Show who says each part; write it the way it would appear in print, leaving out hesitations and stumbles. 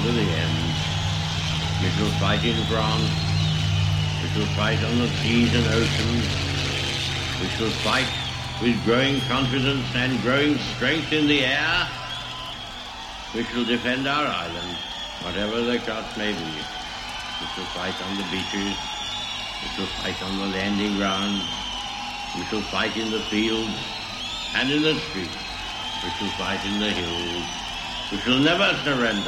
Speaker 1: to the end. We shall fight in France. We shall fight on the seas and oceans. We shall fight with growing confidence and growing strength in the air. We shall defend our island, whatever the cost may be. We shall fight on the beaches. We shall fight on the landing grounds. We shall fight in the fields and in the streets. We shall fight in the hills. We shall never surrender.